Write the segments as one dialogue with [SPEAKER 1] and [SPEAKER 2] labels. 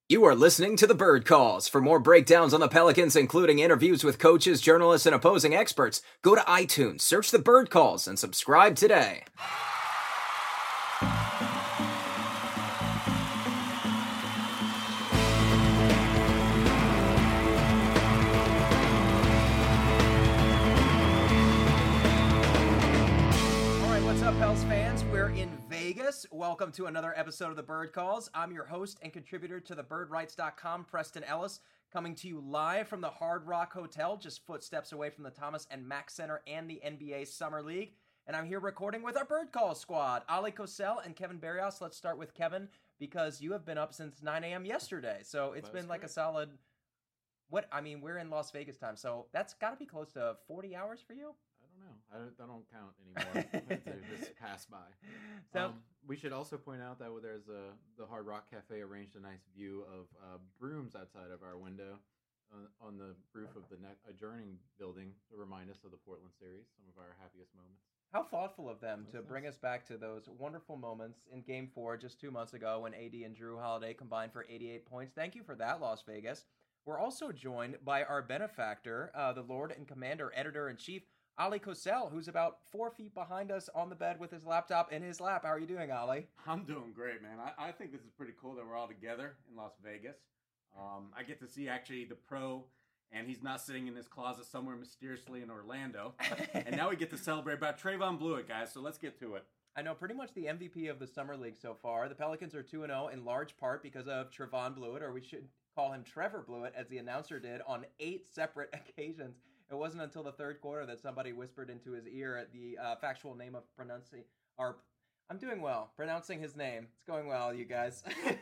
[SPEAKER 1] You are listening to the Bird Calls. For more breakdowns on the Pelicans, including interviews with coaches, journalists, and opposing experts, go to iTunes, search the Bird Calls, and subscribe today. Welcome to another episode of the Bird Calls. I'm your host and contributor to thebirdwrites.com, Preston Ellis, coming to you live from the Hard Rock Hotel, just footsteps away from the Thomas and Mack Center and the NBA Summer League. And I'm here recording with our Bird Calls squad, Ali Cosell and Kevin Barrios. Let's start with Kevin, because you have been up since 9 a.m. yesterday. So it's been like a solid, we're in Las Vegas time, so that's got to be close to 40 hours for you?
[SPEAKER 2] I don't count anymore. Just pass by. So we should also point out that the Hard Rock Cafe arranged a nice view of brooms outside of our window on the roof of the adjoining building to remind us of the Portland series, some of our happiest moments.
[SPEAKER 1] How thoughtful of them to bring us back to those wonderful moments in Game 4 just 2 months ago when AD and Drew Holiday combined for 88 points. Thank you for that, Las Vegas. We're also joined by our benefactor, the Lord and Commander, Editor-in-Chief, Ali Cosell, who's about 4 feet behind us on the bed with his laptop in his lap. How are you doing, Ali?
[SPEAKER 3] I'm doing great, man. I think this is pretty cool that we're all together in Las Vegas. I get to see actually the pro, and he's not sitting in his closet somewhere mysteriously in Orlando. And now we get to celebrate about Trevon Bluiett, guys, so let's get to it.
[SPEAKER 1] I know, pretty much the MVP of the Summer League so far. The Pelicans are 2-0 in large part because of Trevon Bluiett, or we should call him Trevor Bluiett, as the announcer did on 8 separate occasions. It wasn't until the third quarter that somebody whispered into his ear the factual name of I'm doing well. Pronouncing his name. It's going well, you guys.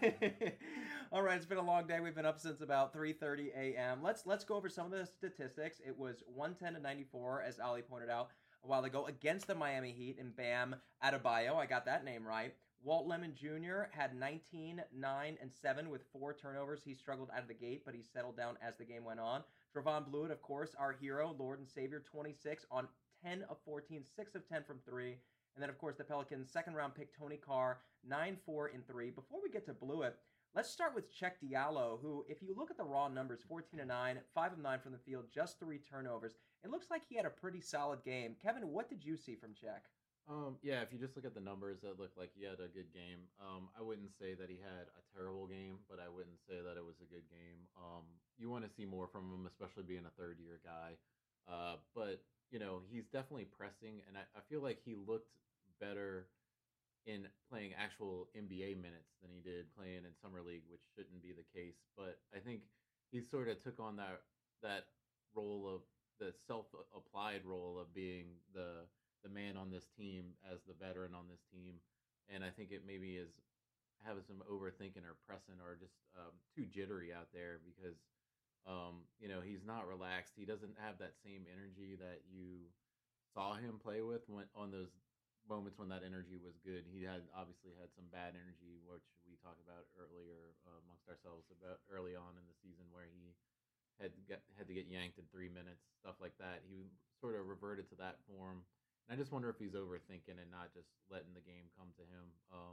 [SPEAKER 1] All right, it's been a long day. We've been up since about 3:30 a.m. Let's go over some of the statistics. It was 110-94, as Ali pointed out a while ago, against the Miami Heat and Bam Adebayo. I got that name right. Walt Lemon Jr. had 19, 9, and 7 with 4 turnovers. He struggled out of the gate, but he settled down as the game went on. Trevon Bluiett, of course, our hero, Lord and Savior, 26 on 10 of 14, 6 of 10 from 3. And then, of course, the Pelicans' second-round pick, Tony Carr, 9, 4, and 3. Before we get to Bluiett, let's start with Cheick Diallo, who, if you look at the raw numbers, 14 of 9, 5 of 9 from the field, just 3 turnovers. It looks like he had a pretty solid game. Kevin, what did you see from Cheick?
[SPEAKER 2] Yeah, if you just look at the numbers, it looked like he had a good game. I wouldn't say that he had a terrible game, but I wouldn't say that it was a good game. You want to see more from him, especially being a third-year guy. But, he's definitely pressing, and I feel like he looked better in playing actual NBA minutes than he did playing in Summer League, which shouldn't be the case. But I think he sort of took on that role of the self-applied role of being the man on this team as the veteran on this team. And I think it maybe is having some overthinking or pressing or just too jittery out there because, he's not relaxed. He doesn't have that same energy that you saw him play with on those moments when that energy was good. He obviously had some bad energy, which we talked about earlier amongst ourselves about early on in the season where he had to get yanked in 3 minutes, stuff like that. He sort of reverted to that form. And I just wonder if he's overthinking and not just letting the game come to him.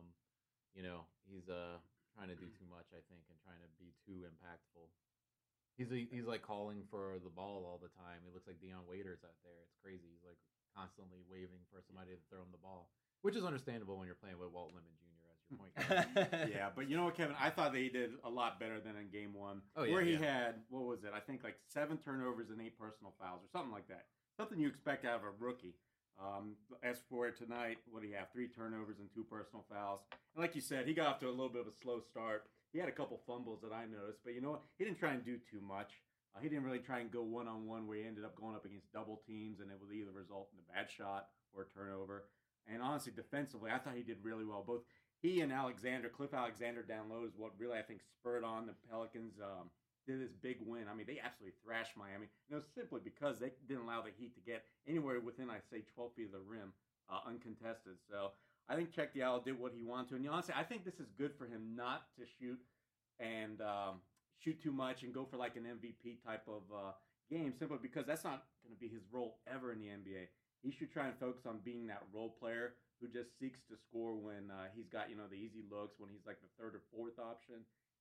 [SPEAKER 2] He's trying to do too much, I think, and trying to be too impactful. He's like calling for the ball all the time. He looks like Dion Waiters out there. It's crazy. He's like constantly waving for somebody to throw him the ball, which is understandable when you're playing with Walt Lemon Jr. as your point guard.
[SPEAKER 3] Yeah, but you know what, Kevin? I thought that he did a lot better than in Game 1, where he had, what was it? I think like 7 turnovers and 8 personal fouls or something like that. Something you expect out of a rookie. As for tonight, what do you have? 3 turnovers and 2 personal fouls. And like you said, he got off to a little bit of a slow start. He had a couple fumbles that I noticed, but you know what? He didn't try and do too much. He didn't really try and go one-on-one where he ended up going up against double teams, and it would either result in a bad shot or a turnover. And honestly, defensively, I thought he did really well. Both he and Cliff Alexander down low is what really, I think, spurred on the Pelicans to this big win. I mean, they absolutely thrashed Miami. Simply because they didn't allow the Heat to get anywhere within, I'd say, 12 feet of the rim uncontested. So I think Cheick Diallo did what he wanted to. And honestly, I think this is good for him not to shoot and shoot too much and go for like an MVP type of game, simply because that's not going to be his role ever in the NBA. He should try and focus on being that role player who just seeks to score when he's got, the easy looks, when he's like the third or fourth option.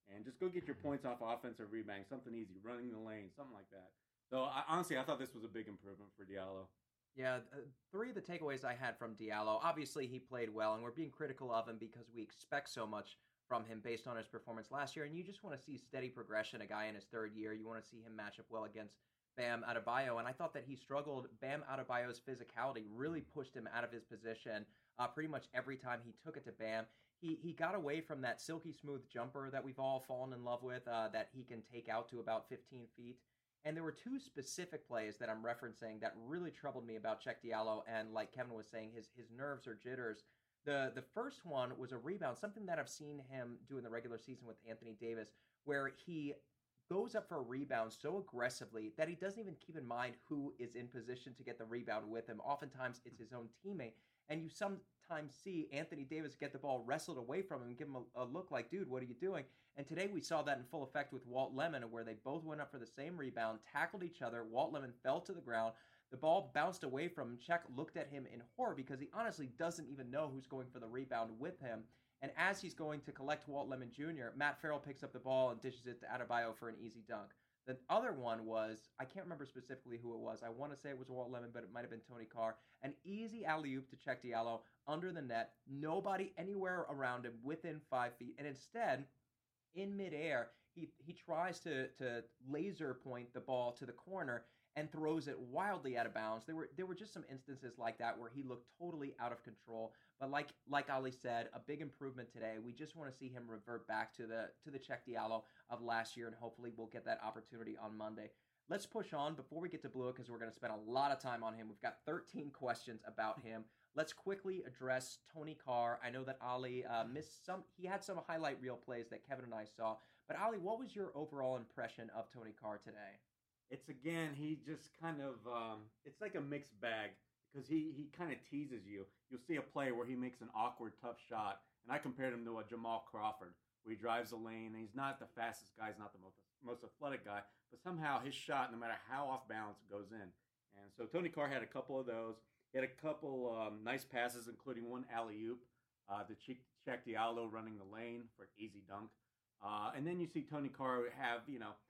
[SPEAKER 3] and just go get your points off offensive rebounding, something easy, running the lane, something like that. So honestly, I thought this was a big improvement for Diallo.
[SPEAKER 1] Yeah, three of the takeaways I had from Diallo, obviously he played well, and we're being critical of him because we expect so much from him based on his performance last year, and you just want to see steady progression, a guy in his third year. You want to see him match up well against Bam Adebayo, and I thought that he struggled. Bam Adebayo's physicality really pushed him out of his position pretty much every time he took it to Bam. He got away from that silky smooth jumper that we've all fallen in love with that he can take out to about 15 feet. And there were two specific plays that I'm referencing that really troubled me about Cheick Diallo. And like Kevin was saying, his nerves or jitters. The first one was a rebound, something that I've seen him do in the regular season with Anthony Davis, where he goes up for a rebound so aggressively that he doesn't even keep in mind who is in position to get the rebound with him. Oftentimes, it's his own teammate. And you sometimes see Anthony Davis get the ball wrestled away from him and give him a look like, dude, what are you doing? And today we saw that in full effect with Walt Lemon, where they both went up for the same rebound, tackled each other. Walt Lemon fell to the ground. The ball bounced away from him. Cheick looked at him in horror because he honestly doesn't even know who's going for the rebound with him. And as he's going to collect Walt Lemon Jr., Matt Farrell picks up the ball and dishes it to Adebayo for an easy dunk. The other one was, I can't remember specifically who it was. I want to say it was Walt Lemon, but it might have been Tony Carr. An easy alley-oop to Cheick Diallo under the net. Nobody anywhere around him within 5 feet. And instead, in midair, he tries to laser point the ball to the corner and throws it wildly out of bounds. There were just some instances like that where he looked totally out of control. But like Ali said, a big improvement today. We just want to see him revert back to the Cheick Diallo of last year, and hopefully we'll get that opportunity on Monday. Let's push on before we get to Blewett because we're going to spend a lot of time on him. We've got 13 questions about him. Let's quickly address Tony Carr. I know that Ali missed some. He had some highlight reel plays that Kevin and I saw. But Ali, what was your overall impression of Tony Carr today?
[SPEAKER 3] It's again, he just kind of, it's like a mixed bag because he kind of teases you. You'll see a play where he makes an awkward, tough shot, and I compared him to a Jamal Crawford, where he drives the lane, and he's not the fastest guy, he's not the most athletic guy, but somehow his shot, no matter how off balance, goes in. And so Tony Carr had a couple of those. He had a couple nice passes, including one alley-oop to Cheick Diallo running the lane for an easy dunk. And then you see Tony Carr have,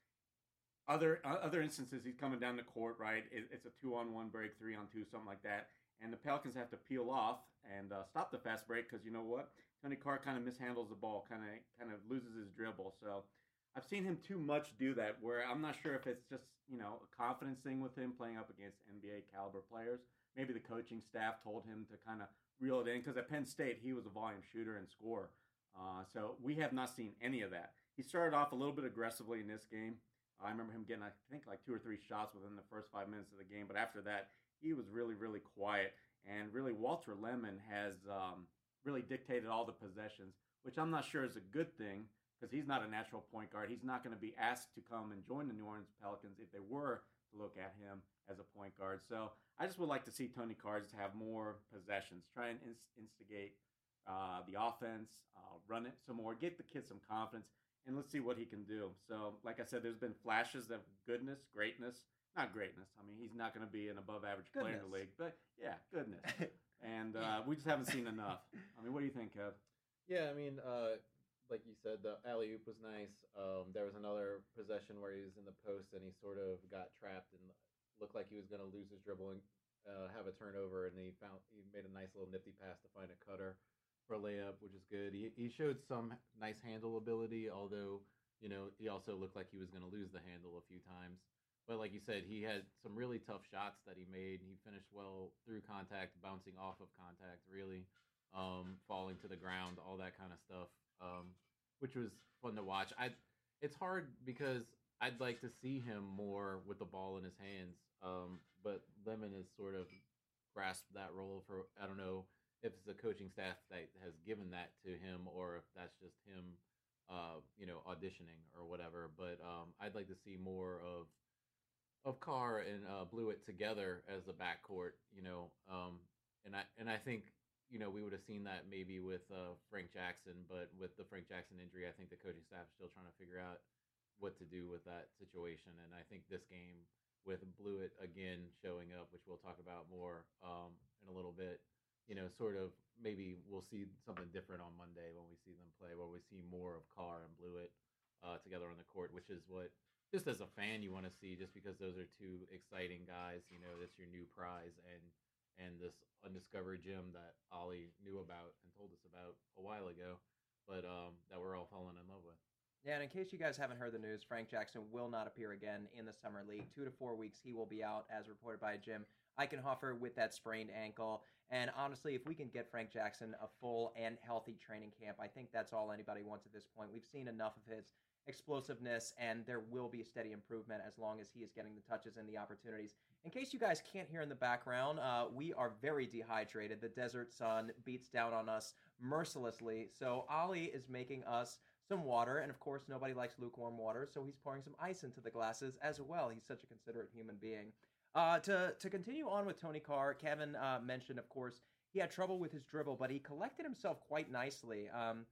[SPEAKER 3] other instances, he's coming down the court, right? It's a 2-on-1 break, 3-on-2, something like that. And the Pelicans have to peel off and stop the fast break because you know what? Tony Carr kind of mishandles the ball, kind of loses his dribble. So I've seen him too much do that where I'm not sure if it's just, a confidence thing with him playing up against NBA caliber players. Maybe the coaching staff told him to kind of reel it in because at Penn State, he was a volume shooter and scorer. So we have not seen any of that. He started off a little bit aggressively in this game. I remember him getting, I think, like 2 or 3 shots within the first 5 minutes of the game. But after that, he was really, really quiet. And really, Walter Lemon has really dictated all the possessions, which I'm not sure is a good thing because he's not a natural point guard. He's not going to be asked to come and join the New Orleans Pelicans if they were to look at him as a point guard. So I just would like to see Tony Carr just have more possessions, try and instigate the offense, run it some more, get the kid some confidence, and let's see what he can do. So, like I said, there's been flashes of goodness, greatness. Not greatness. I mean, he's not going to be an above-average player in the league. But, yeah, goodness. And we just haven't seen enough. I mean, what do you think, Kev?
[SPEAKER 2] Yeah, I mean, like you said, the alley-oop was nice. There was another possession where he was in the post and he sort of got trapped and looked like he was going to lose his dribble and have a turnover. And he made a nice little nifty pass to find a cutter for a layup, which is good. He showed some nice handle ability, although, he also looked like he was going to lose the handle a few times. But like you said, he had some really tough shots that he made. He finished well through contact, bouncing off of contact, really, falling to the ground, all that kind of stuff, which was fun to watch. It's hard because I'd like to see him more with the ball in his hands, but Lemon has sort of grasped that role for, I don't know if it's the coaching staff that has given that to him or if that's just him, auditioning or whatever. But I'd like to see more of Carr and Blewett together as the backcourt, and I think we would have seen that maybe with Frank Jackson, but with the Frank Jackson injury, I think the coaching staff is still trying to figure out what to do with that situation. And I think this game with Blewett again showing up, which we'll talk about more in a little bit, sort of maybe we'll see something different on Monday when we see them play, where we see more of Carr and Blewett together on the court, which is what, just as a fan, you want to see, just because those are two exciting guys. That's your new prize, and this undiscovered gem that Ollie knew about and told us about a while ago, but that we're all falling in love with.
[SPEAKER 1] Yeah, and in case you guys haven't heard the news, Frank Jackson will not appear again in the Summer League. 2 to 4 weeks he will be out, as reported by Jim Eichenhofer, with that sprained ankle. And honestly, if we can get Frank Jackson a full and healthy training camp, I think that's all anybody wants at this point. We've seen enough of his explosiveness, and there will be a steady improvement as long as he is getting the touches and the opportunities. In case you guys can't hear in the background, we are very dehydrated. The desert sun beats down on us mercilessly, so Ollie is making us some water, and of course nobody likes lukewarm water, so he's pouring some ice into the glasses as well. He's such a considerate human being. To continue on with Tony Carr, Kevin mentioned, of course, he had trouble with his dribble, but he collected himself quite nicely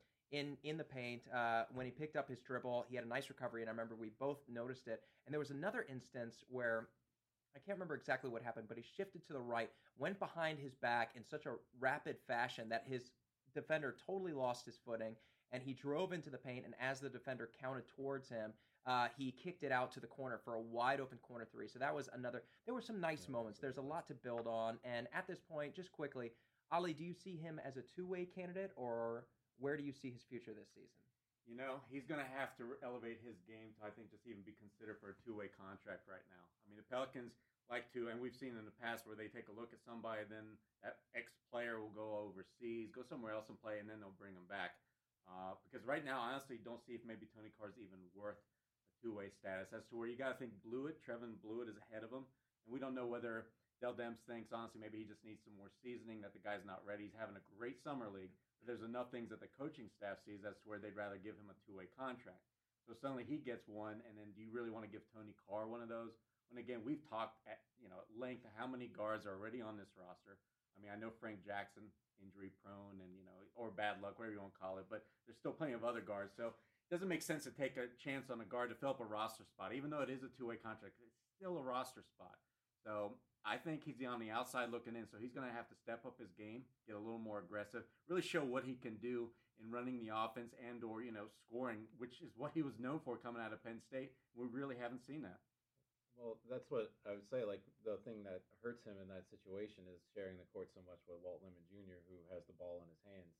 [SPEAKER 1] in the paint. When he picked up his dribble, he had a nice recovery, and I remember we both noticed it. And there was another instance where I can't remember exactly what happened, but he shifted to the right, went behind his back in such a rapid fashion that his defender totally lost his footing, and he drove into the paint, and as the defender counted towards him, he kicked it out to the corner for a wide open corner three. So that was another. There were some nice moments. There's a lot to build on. And at this point, just quickly, Ollie, do you see him as a two-way candidate, or where do you see his future this season?
[SPEAKER 3] He's going to have to elevate his game to, I think, just even be considered for a two-way contract right now. I mean, the Pelicans like to, and we've seen in the past where they take a look at somebody, then that ex-player will go overseas, go somewhere else and play, and then they'll bring them back. Because right now, I honestly don't see if maybe Tony Carr's even worth a two-way status. As to where you got to think Trevin Blewett is ahead of him. And we don't know whether Dell Demps thinks, honestly, maybe he just needs some more seasoning, that the guy's not ready. He's having a great summer league. But there's enough things that the coaching staff sees as to where they'd rather give him a two-way contract. So suddenly he gets one, and then do you really want to give Tony Carr one of those? When, again, we've talked at length how many guards are already on this roster. I mean, I know Frank Jackson, injury prone and, or bad luck, whatever you want to call it, but there's still plenty of other guards. So it doesn't make sense to take a chance on a guard to fill up a roster spot. Even though it is a two-way contract, it's still a roster spot. So I think he's on the outside looking in. So he's going to have to step up his game, get a little more aggressive, really show what he can do in running the offense and or, scoring, which is what he was known for coming out of Penn State. We really haven't seen that.
[SPEAKER 2] Well, that's what I would say. Like, the thing that hurts him in that situation is sharing the court so much with Walt Lemon Jr., who has the ball in his hands.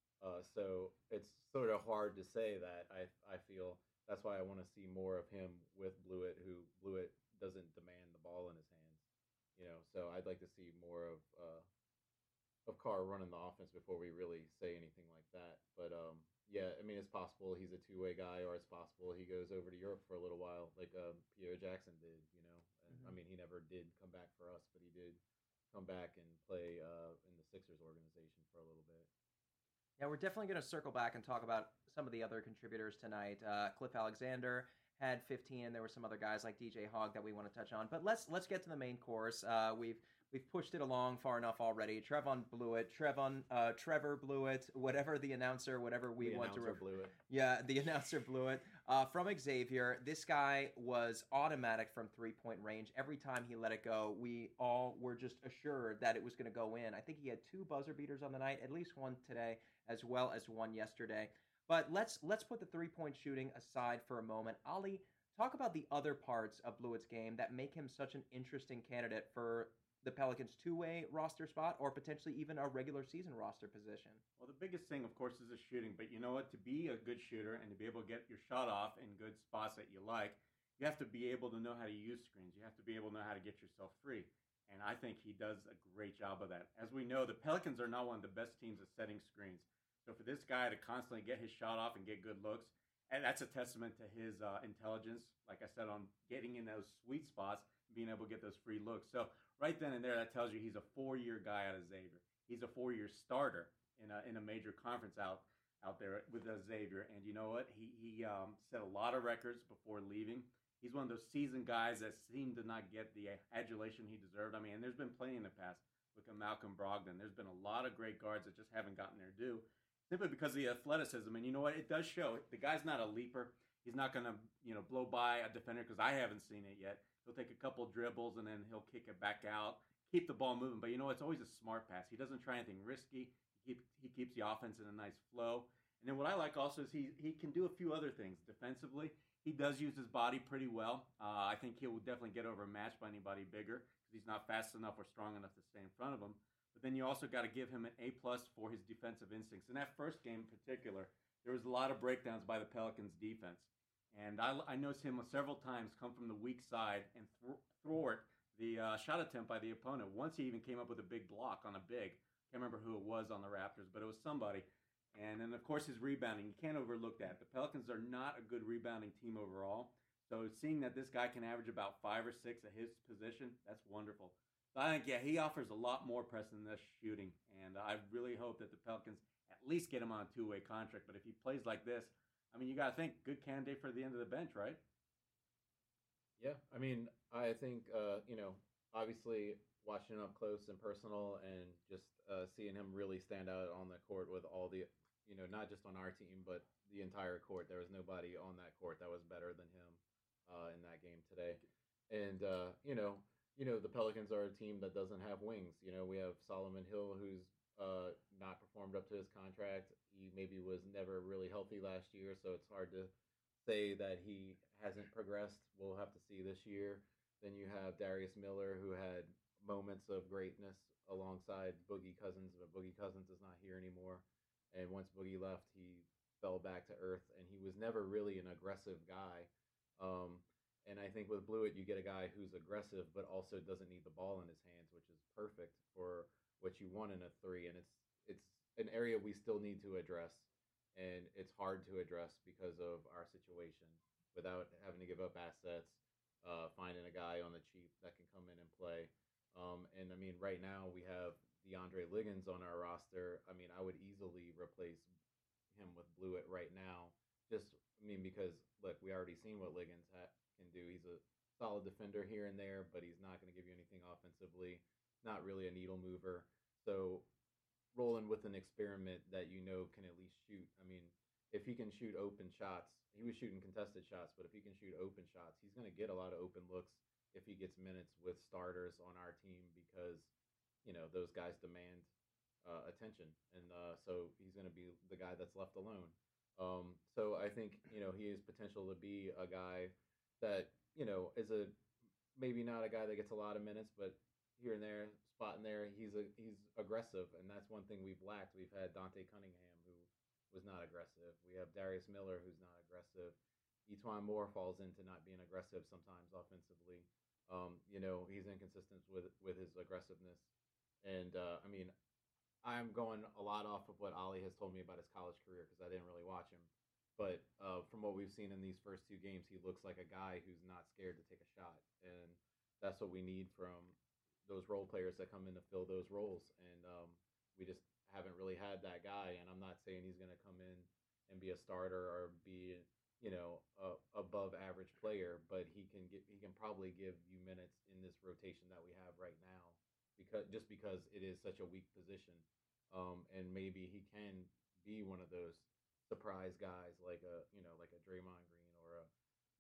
[SPEAKER 2] So it's sort of hard to say that. I feel that's why I want to see more of him with Blewett, who Blewett doesn't demand the ball in his hands. So I'd like to see more of Carr running the offense before we really say anything like that. But yeah, I mean, it's possible he's a two-way guy, or it's possible he goes over to Europe for a little while, like Pierre Jackson did. And, I mean, he never did come back for us, but he did come back and play in the Sixers organization for a little bit.
[SPEAKER 1] Yeah, we're definitely going to circle back and talk about some of the other contributors tonight. Cliff Alexander had 15. There were some other guys like DJ Hogg that we want to touch on. But let's get to the main course. We've pushed it along far enough already. Trevor Blewett, whatever the announcer, whatever we want to refer. Yeah, the announcer Blewett from Xavier. This guy was automatic from 3-point range. Every time he let it go, we all were just assured that it was going to go in. I think he had 2 buzzer beaters on the night, at least one today, as well as one yesterday. But let's put the 3-point shooting aside for a moment. Ollie, talk about the other parts of Blewett's game that make him such an interesting candidate for the Pelicans' two-way roster spot, or potentially even a regular season roster position.
[SPEAKER 3] Well, the biggest thing, of course, is the shooting. But you know what? To be a good shooter and to be able to get your shot off in good spots that you like, you have to be able to know how to use screens. You have to be able to know how to get yourself free. And I think he does a great job of that. As we know, the Pelicans are not one of the best teams at setting screens. So for this guy to constantly get his shot off and get good looks, and that's a testament to his intelligence, like I said, on getting in those sweet spots, being able to get those free looks. So right then and there, that tells you he's a 4-year guy out of Xavier. He's a 4-year starter in a major conference out there with Xavier. And you know what? He set a lot of records before leaving. He's one of those seasoned guys that seem to not get the adulation he deserved. I mean, and there's been plenty in the past. Look at Malcolm Brogdon. There's been a lot of great guards that just haven't gotten their due simply because of the athleticism. And you know what? It does show. The guy's not a leaper. He's not going to, blow by a defender, because I haven't seen it yet. He'll take a couple dribbles and then he'll kick it back out, keep the ball moving. But you know, it's always a smart pass. He doesn't try anything risky. He keeps the offense in a nice flow. And then what I like also is he can do a few other things defensively. He does use his body pretty well. I think he will definitely get overmatched by anybody bigger because he's not fast enough or strong enough to stay in front of him. But then you also got to give him an A+ for his defensive instincts. In that first game in particular, there was a lot of breakdowns by the Pelicans defense. And I noticed him several times come from the weak side and thwart the shot attempt by the opponent. Once he even came up with a big block on a big. Can't remember who it was on the Raptors, but it was somebody. And then, of course, his rebounding. You can't overlook that. The Pelicans are not a good rebounding team overall. So seeing that this guy can average about 5 or 6 at his position, that's wonderful. So I think, he offers a lot more press than this shooting. And I really hope that the Pelicans at least get him on a two-way contract. But if he plays like this, I mean, you got to think, good candidate for the end of the bench, right?
[SPEAKER 2] Yeah, I mean, I think, obviously watching him up close and personal and just seeing him really stand out on the court with all the, not just on our team, but the entire court. There was nobody on that court that was better than him in that game today. And, the Pelicans are a team that doesn't have wings. We have Solomon Hill, who's not performed up to his contract. He maybe was never really healthy last year, so it's hard to say that he hasn't progressed. We'll have to see this year. Then you have Darius Miller, who had moments of greatness alongside Boogie Cousins, but Boogie Cousins is not here anymore. And once Boogie left, he fell back to earth, and he was never really an aggressive guy. And I think with Blewett, you get a guy who's aggressive, but also doesn't need the ball in his hands, which is perfect for what you want in a 3. And it's an area we still need to address, and it's hard to address because of our situation without having to give up assets, finding a guy on the cheap that can come in and play. And I mean, right now we have DeAndre Liggins on our roster. I mean, I would easily replace him with Blewett right now. Because look, we already seen what Liggins can do. He's a solid defender here and there, but he's not going to give you anything offensively. Not really a needle mover. So rolling with an experiment that can at least shoot. I mean, if he can shoot open shots, he was shooting contested shots, but if he can shoot open shots, he's going to get a lot of open looks if he gets minutes with starters on our team because, those guys demand attention. And so he's going to be the guy that's left alone. So I think, he has potential to be a guy that, is maybe not a guy that gets a lot of minutes, but here and there, spot in there, he's aggressive. And that's one thing we've lacked. We've had Dante Cunningham, who was not aggressive. We have Darius Miller, who's not aggressive. Etuan Moore falls into not being aggressive sometimes offensively. He's inconsistent with his aggressiveness. And, I'm going a lot off of what Ollie has told me about his college career because I didn't really watch him. But from what we've seen in these first 2 games, he looks like a guy who's not scared to take a shot. And that's what we need from those role players that come in to fill those roles. And we just haven't really had that guy. And I'm not saying he's going to come in and be a starter or be above average player, but he can probably give you minutes in this rotation that we have right now because it is such a weak position. And maybe he can be one of those surprise guys like a Draymond Green or a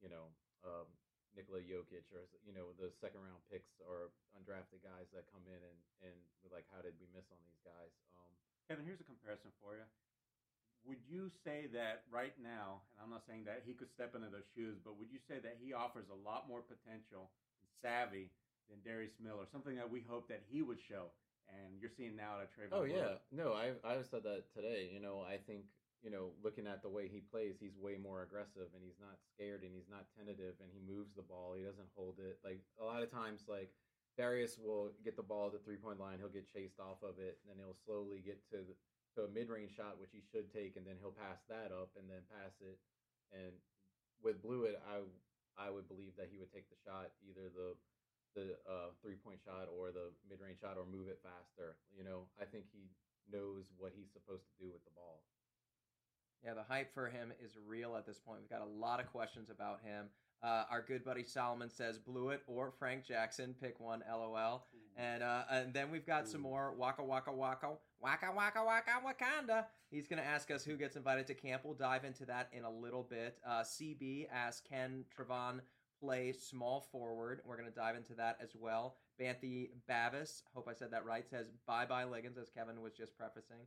[SPEAKER 2] Nikola Jokic or the second round picks or undrafted guys that come in and we're like, how did we miss on these guys?
[SPEAKER 3] Kevin, here's a comparison for you. Would you say that right now, and I'm not saying that he could step into those shoes, but would you say that he offers a lot more potential and savvy than Darius Miller, something that we hope that he would show? And you're seeing now at Trayvon.
[SPEAKER 2] Oh, yeah. No, I've said that today. I think, looking at the way he plays, he's way more aggressive and he's not scared and he's not tentative and he moves the ball. He doesn't hold it. Like, a lot of times, like, Darius will get the ball at the 3-point line. He'll get chased off of it, and then he'll slowly get to a mid-range shot, which he should take, and then he'll pass that up and then pass it. And with Blewett, I would believe that he would take the shot, either the 3-point shot or the mid-range shot, or move it faster. I think he knows what he's supposed to do with the ball.
[SPEAKER 1] Yeah, the hype for him is real at this point. We've got a lot of questions about him. Our good buddy Solomon says Blewett or Frank Jackson, pick one, LOL. And then we've got some more Waka Waka Waka Waka Waka Waka Wakanda. He's going to ask us who gets invited to camp. We'll dive into that in a little bit. CB asks, can Trevon play small forward? We're going to dive into that as well. Banthy Bavis, hope I said that right, says bye-bye Liggins, as Kevin was just prefacing.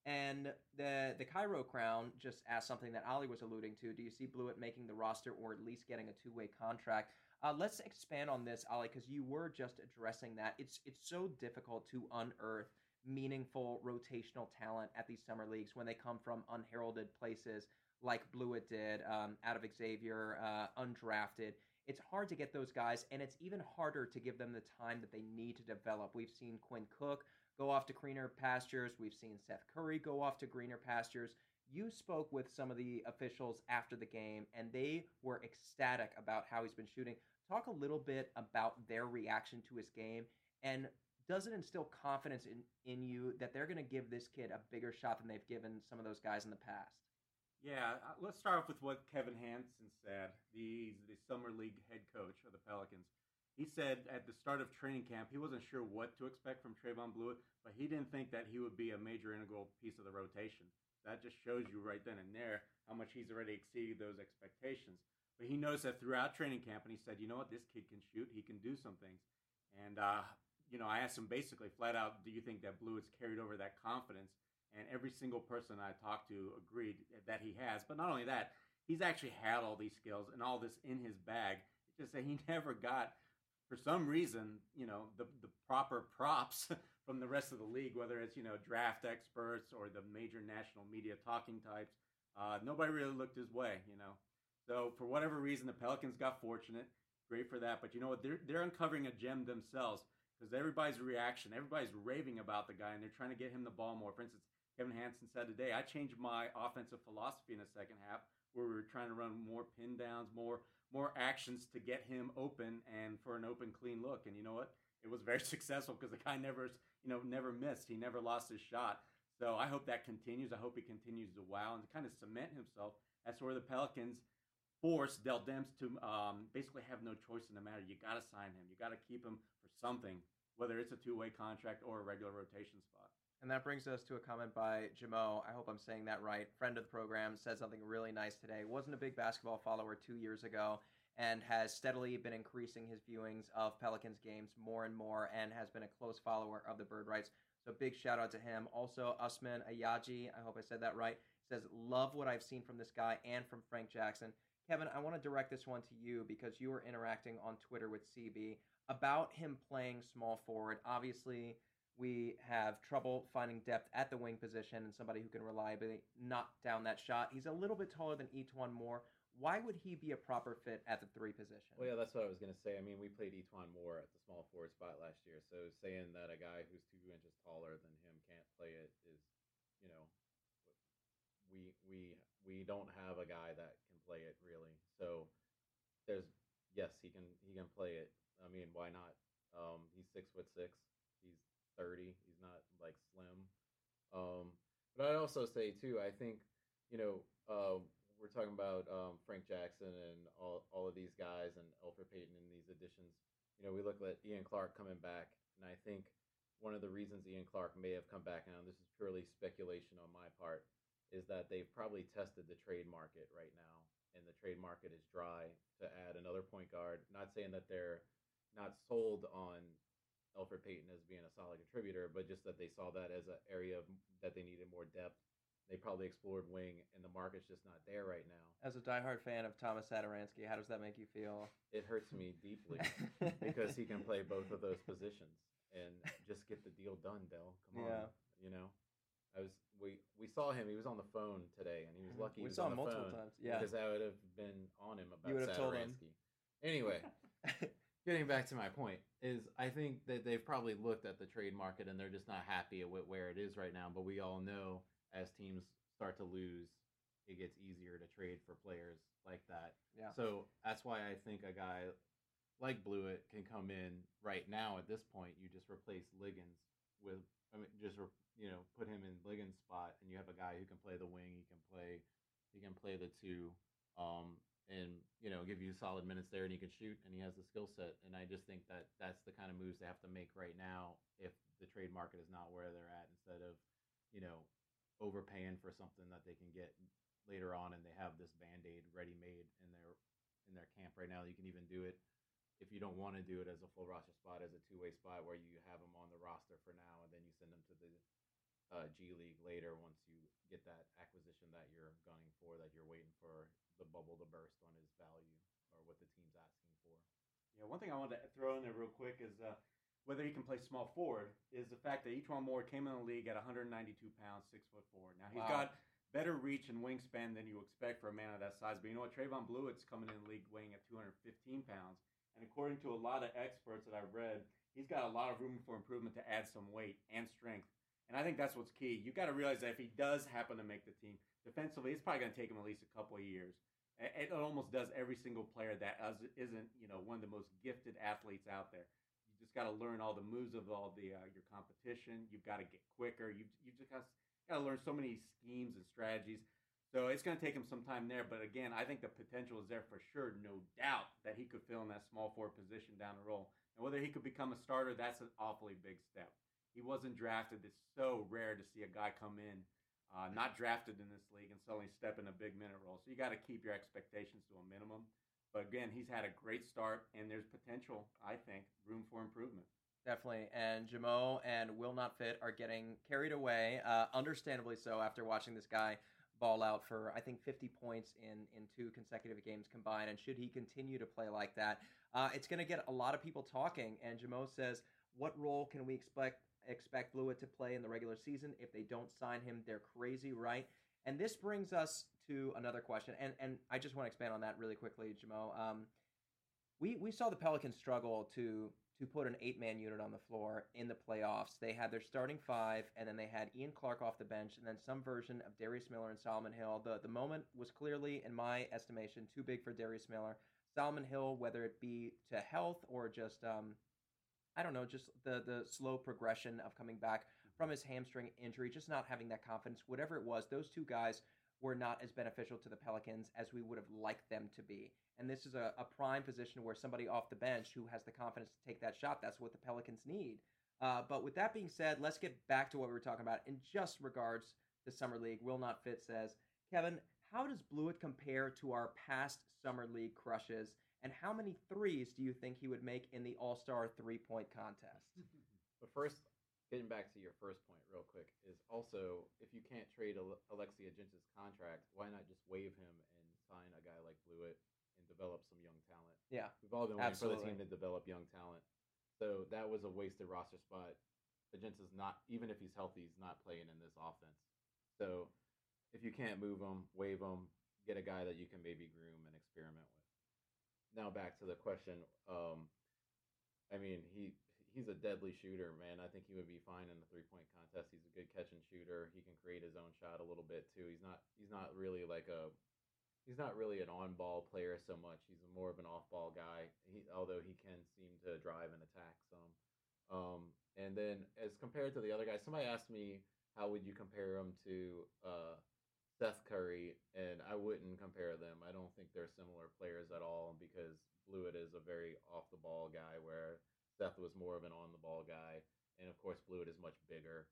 [SPEAKER 1] And the Cairo Crown just asked something that Ali was alluding to. Do you see Blewett making the roster or at least getting a two-way contract? Let's expand on this, Ali, because you were just addressing that. It's so difficult to unearth meaningful rotational talent at these summer leagues when they come from unheralded places like Blewett did, out of Xavier, undrafted. It's hard to get those guys, and it's even harder to give them the time that they need to develop. We've seen Quinn Cook go off to greener pastures. We've seen Seth Curry go off to greener pastures. You spoke with some of the officials after the game, and they were ecstatic about how he's been shooting. Talk a little bit about their reaction to his game, and does it instill confidence in you that they're going to give this kid a bigger shot than they've given some of those guys in the past?
[SPEAKER 3] Yeah, let's start off with what Kevin Hansen said, the Summer League head coach of the Pelicans. He said at the start of training camp, he wasn't sure what to expect from Trevon Blewett, but he didn't think that he would be a major integral piece of the rotation. That just shows you right then and there how much he's already exceeded those expectations. But he knows that throughout training camp, and he said, you know what, this kid can shoot. He can do some things. And, I asked him basically flat out, do you think that Blewett's carried over that confidence? And every single person I talked to agreed that he has. But not only that, he's actually had all these skills and all this in his bag. It's just that he never got, for some reason, the proper props from the rest of the league, whether it's, draft experts or the major national media talking types. Nobody really looked his way, So for whatever reason, the Pelicans got fortunate. Great for that. But you know what? They're uncovering a gem themselves because everybody's reaction, everybody's raving about the guy, and they're trying to get him the ball more. For instance, Kevin Hansen said today, I changed my offensive philosophy in the second half where we were trying to run more pin downs, more actions to get him open and for an open, clean look. And you know what? It was very successful because the guy never missed. He never lost his shot. So I hope that continues. I hope he continues to wow and to kind of cement himself as where the Pelicans force Dell Demps to basically have no choice in the matter. You got to sign him. You got to keep him for something, whether it's a two-way contract or a regular rotation spot.
[SPEAKER 1] And that brings us to a comment by Jamo. I hope I'm saying that right. Friend of the program, said something really nice today. Wasn't a big basketball follower 2 years ago and has steadily been increasing his viewings of Pelicans games more and more and has been a close follower of the Bird Rights. So big shout out to him. Also, Usman Ayaji, I hope I said that right, says, love what I've seen from this guy and from Frank Jackson. Kevin, I want to direct this one to you because you were interacting on Twitter with CB about him playing small forward. Obviously, we have trouble finding depth at the wing position and somebody who can reliably knock down that shot. He's a little bit taller than E'Twaun Moore. Why would he be a proper fit at the three position?
[SPEAKER 2] Well, yeah, that's what I was going to say. I mean, we played E'Twaun Moore at the small forward spot last year, so saying that a guy who's 2 inches taller than him can't play it is, we don't have a guy that can play it really. So yes, he can play it. I mean, why not? He's 6'6". He's 30. He's not like slim. But I'd also say too, I think, we're talking about Frank Jackson and all of these guys and Elfrid Payton and these additions. We look at Ian Clark coming back, and I think one of the reasons Ian Clark may have come back, now this is purely speculation on my part, is that they've probably tested the trade market right now, and the trade market is dry to add another point guard. Not saying that they're not sold on Elfrid Payton as being a solid contributor, but just that they saw that as an area that they needed more depth. They probably explored wing, and the market's just not there right now.
[SPEAKER 1] As a diehard fan of Thomas Satoransky, how does that make you feel?
[SPEAKER 2] It hurts me deeply because he can play both of those positions and just get the deal done, Dell. Come on. Yeah. We saw him. He was on the phone today, and he was lucky.
[SPEAKER 1] We saw him multiple times. Yeah,
[SPEAKER 2] because I would have been on him about
[SPEAKER 1] you would have told him.
[SPEAKER 2] Anyway, getting back to my point is, I think that they've probably looked at the trade market and they're just not happy with where it is right now. But we all know as teams start to lose, it gets easier to trade for players like that.
[SPEAKER 1] Yeah.
[SPEAKER 2] So that's why I think a guy like Blewett can come in right now. At this point, you just replace Liggins with, put him in Liggins' spot, and you have a guy who can play the wing. He can play the two, and give you solid minutes there, and he can shoot, and he has the skill set. And I just think that that's the kind of moves they have to make right now if the trade market is not where they're at, instead of overpaying for something that they can get later on, and they have this Band-Aid ready-made in their camp right now. You can even do it if you don't want to do it as a full roster spot, as a two-way spot where you have them on the roster for now, and then you send them to the G League later once you get that acquisition that you're gunning for, that you're waiting for the bubble to burst on his value or what the team's asking for.
[SPEAKER 3] Yeah, one thing I wanted to throw in there real quick is whether he can play small forward is the fact that E'Twaun Moore came in the league at 192 pounds, 6'4". Now he's got better reach and wingspan than you expect for a man of that size. But you know what? Trevon Bluitt's coming in the league weighing at 215 pounds. And according to a lot of experts that I've read, he's got a lot of room for improvement to add some weight and strength. And I think that's what's key. You got to realize that if he does happen to make the team, defensively, it's probably going to take him at least a couple of years. It almost does every single player that isn't, one of the most gifted athletes out there. You just got to learn all the moves of all the your competition. You've got to get quicker. You just got to learn so many schemes and strategies. So it's going to take him some time there. But again, I think the potential is there for sure. No doubt that he could fill in that small forward position down the road. And whether he could become a starter, that's an awfully big step. He wasn't drafted. It's so rare to see a guy come in, not drafted in this league, and suddenly step in a big minute role. So you got to keep your expectations to a minimum. But again, he's had a great start, and there's potential, I think, room for improvement.
[SPEAKER 1] Definitely. And Jamo and Will Not Fit are getting carried away, understandably so, after watching this guy ball out for, I think, 50 points in 2 consecutive games combined. And should he continue to play like that, it's going to get a lot of people talking. And Jamo says, what role can we expect Bluiett to play in the regular season? If they don't sign him, they're crazy, right? And this brings us to another question. And I just want to expand on that really quickly, Jamo. We saw the Pelicans struggle to put an 8-man unit on the floor in the playoffs. They had their starting 5, and then they had Ian Clark off the bench, and then some version of Darius Miller and Solomon Hill. The moment was clearly, in my estimation, too big for Darius Miller. Solomon Hill, whether it be to health or just, I don't know, just the slow progression of coming back from his hamstring injury, just not having that confidence, whatever it was, those 2 guys were not as beneficial to the Pelicans as we would have liked them to be. And this is a prime position where somebody off the bench who has the confidence to take that shot, that's what the Pelicans need. But with that being said, let's get back to what we were talking about in just regards to Summer League. Will Not Fit says, Kevin, how does Bluiett compare to our past Summer League crushes? And how many threes do you think he would make in the All-Star three-point contest?
[SPEAKER 2] But first, getting back to your first point real quick, is also, if you can't trade Alexis Ajince's contract, why not just waive him and sign a guy like Bluiett and develop some young talent?
[SPEAKER 1] Yeah,
[SPEAKER 2] we've all been waiting for the team to develop young talent. So that was a wasted roster spot. Ajince's not, even if he's healthy, he's not playing in this offense. So if you can't move him, waive him, get a guy that you can maybe groom and experiment with. Now back to the question. I mean, he's a deadly shooter, man. I think he would be fine in the 3-point contest. He's a good catch and shooter. He can create his own shot a little bit too. He's not really an on-ball player so much. He's more of an off-ball guy. Although he can seem to drive and attack some. And then as compared to the other guys, somebody asked me how would you compare him to Seth Curry, and I wouldn't compare them. I don't think they're similar players at all because Bluiett is a very off-the-ball guy where Seth was more of an on-the-ball guy, and of course Bluiett is much bigger.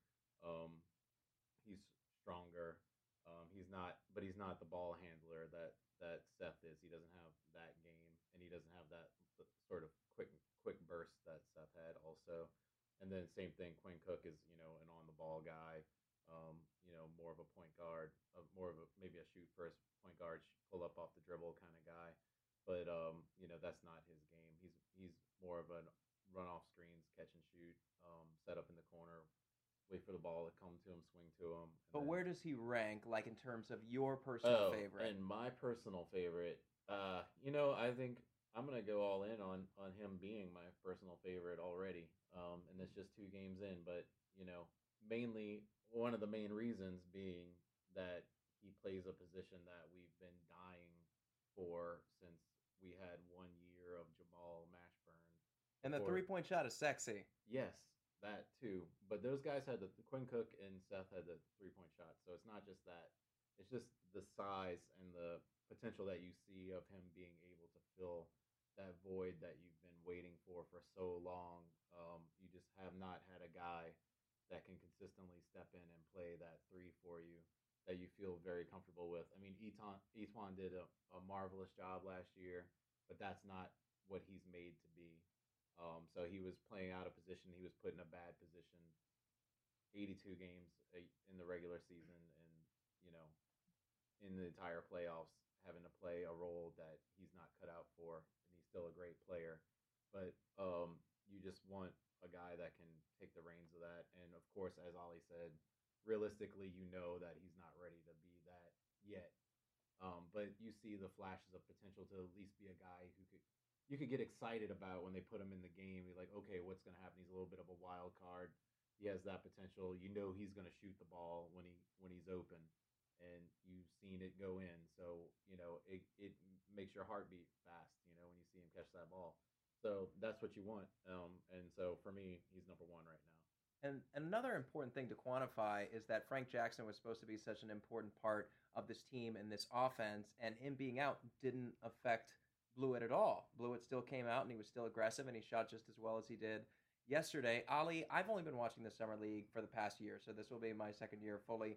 [SPEAKER 2] He's stronger. He's not the ball handler that Seth is. He doesn't have that game, and he doesn't have that sort of quick burst that Seth had also. And then same thing, Quinn Cook is an on-the-ball guy. More of a point guard, more of maybe a shoot first point guard, pull up off the dribble kind of guy. But that's not his game. He's more of a run off screens, catch and shoot, set up in the corner, wait for the ball to come to him, swing to him.
[SPEAKER 1] But where does he rank, like in terms of your personal favorite?
[SPEAKER 2] And my personal favorite, I think I'm gonna go all in on him being my personal favorite already. And it's just 2 games in, but mainly one of the main reasons being that he plays a position that we've been dying for since we had 1 year of Jamal Mashburn.
[SPEAKER 1] And the 3-point shot is sexy.
[SPEAKER 2] Yes, that too. But those guys had the Quinn Cook and Seth had the 3-point shot. So it's not just that. It's just the size and the potential that you see of him being able to fill that void that you've been waiting for so long. You just have not had a guy that can consistently step in and play that 3 for you that you feel very comfortable with. I mean, E'Twaun did a marvelous job last year, but that's not what he's made to be. So he was playing out of position. He was put in a bad position 82 games in the regular season, and you know, in the entire playoffs, having to play a role that he's not cut out for, and he's still a great player. But you just want a guy that can take the reins of that. And of course, as Ollie said, realistically, you know that he's not ready to be that yet. But you see the flashes of potential to at least be a guy who could you could get excited about when they put him in the game. You're like, okay, what's going to happen? He's a little bit of a wild card. He has that potential. You know he's going to shoot the ball when he's open, and you've seen it go in. So it makes your heart beat fast. When you see him catch that ball. So that's what you want. And so for me, he's number one right now.
[SPEAKER 1] And another important thing to quantify is that Frank Jackson was supposed to be such an important part of this team and this offense, and him being out didn't affect Blewett at all. Blewett still came out and he was still aggressive and he shot just as well as he did yesterday. Ali, I've only been watching the Summer League for the past year, so this will be my second year fully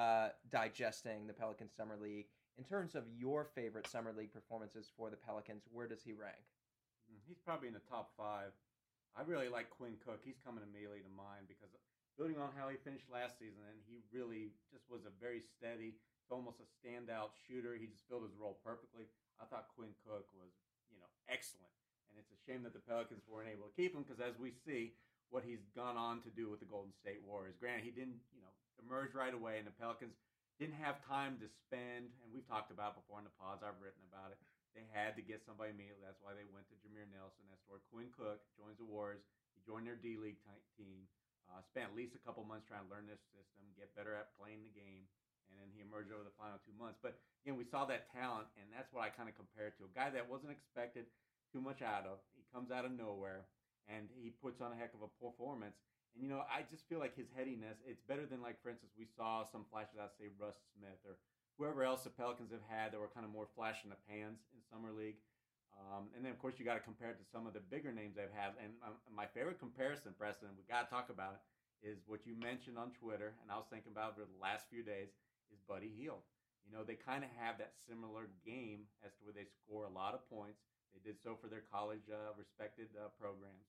[SPEAKER 1] digesting the Pelicans Summer League. In terms of your favorite Summer League performances for the Pelicans, where does he rank?
[SPEAKER 3] He's probably in the top 5. I really like Quinn Cook. He's coming immediately to mind because building on how he finished last season, and he really just was a very steady, almost a standout shooter. He just filled his role perfectly. I thought Quinn Cook was, excellent. And it's a shame that the Pelicans weren't able to keep him because as we see what he's gone on to do with the Golden State Warriors. Granted, he didn't, emerge right away, and the Pelicans didn't have time to spend, and we've talked about before in the pods, I've written about it. They had to get somebody immediately. That's why they went to Jameer Nelson. That's where Quinn Cook joins the Warriors. He joined their D-League team. Spent at least a couple months trying to learn this system, get better at playing the game, and then he emerged over the final 2 months. But, again, we saw that talent, and that's what I kind of compared to. A guy that wasn't expected too much out of. He comes out of nowhere, and he puts on a heck of a performance. And, I just feel like his headiness, it's better than, like, for instance, we saw some flashes out of, say, Russ Smith or whoever else the Pelicans have had that were kind of more flash in the pans in Summer League. And then, of course, you got to compare it to some of the bigger names they've had. And my favorite comparison, Preston, we got to talk about it, is what you mentioned on Twitter, and I was thinking about it for the last few days, is Buddy Hield. They kind of have that similar game as to where they score a lot of points. They did so for their college respected programs.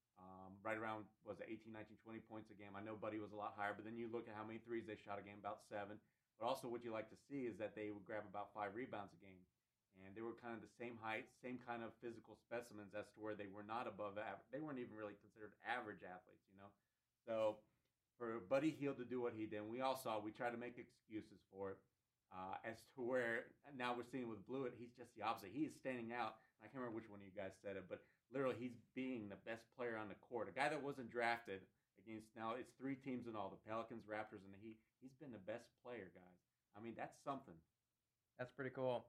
[SPEAKER 3] Right around, was it 18, 19, 20 points a game. I know Buddy was a lot higher, but then you look at how many threes they shot a game, about 7. But also what you like to see is that they would grab about 5 rebounds a game. And they were kind of the same height, same kind of physical specimens as to where they were not above average. They weren't even really considered average athletes, So for Buddy Hield to do what he did, and we all saw, we tried to make excuses for it. As to where now we're seeing with Blewett, he's just the opposite. He is standing out. I can't remember which one of you guys said it, but literally he's being the best player on the court. A guy that wasn't drafted against, now it's 3 teams in all, the Pelicans, Raptors, and the Heat. He's been the best player, guys. I mean, that's something.
[SPEAKER 1] That's pretty cool.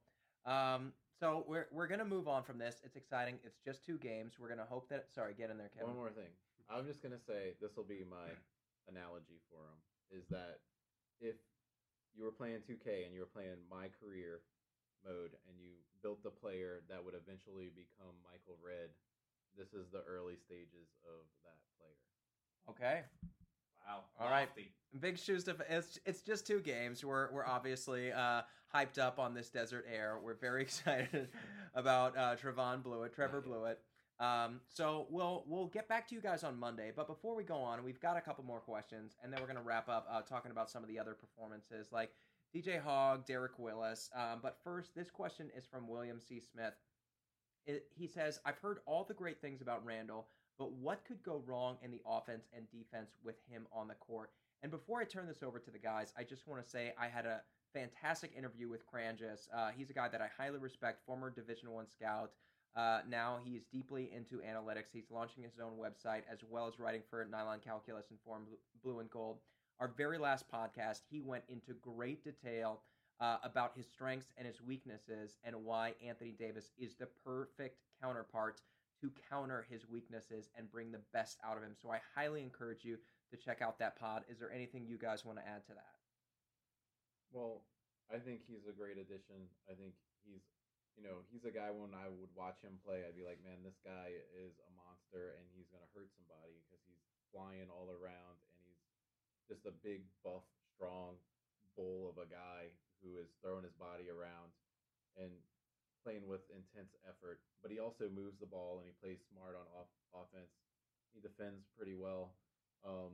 [SPEAKER 1] So we're gonna move on from this. It's exciting. It's just 2 games. We're gonna hope that. Sorry, get in there, Kevin.
[SPEAKER 2] One more thing. I'm just gonna say this will be my analogy for him. Is that if you were playing 2K and you were playing My Career mode and you built the player that would eventually become Michael Redd, this is the early stages of that player.
[SPEAKER 1] Okay.
[SPEAKER 3] Wow.
[SPEAKER 1] All right. Big shoes to. It's just 2 games. We're obviously hyped up on this desert air. We're very excited about Trevor Blewett. So we'll get back to you guys on Monday. But before we go on, we've got a couple more questions, and then we're gonna wrap up talking about some of the other performances like DJ Hogg, Derek Willis. But first, this question is from William C. Smith. He says, "I've heard all the great things about Randall, but what could go wrong in the offense and defense with him on the court?" And before I turn this over to the guys, I just want to say I had a fantastic interview with Kranjis. He's a guy that I highly respect, former Division I scout. Now he's deeply into analytics. He's launching his own website as well as writing for Nylon Calculus and Forum Blue and Gold. Our very last podcast, he went into great detail about his strengths and his weaknesses and why Anthony Davis is the perfect counterpart to counter his weaknesses and bring the best out of him. So I highly encourage you to check out that pod. Is there anything you guys want to add to that?
[SPEAKER 2] Well, I think he's a great addition. I think he's a guy when I would watch him play, I'd be like, man, this guy is a monster and he's going to hurt somebody because he's flying all around and he's just a big, buff, strong bull of a guy who is throwing his body around and playing with intense effort. But he also moves the ball and he plays smart on offense. He defends pretty well.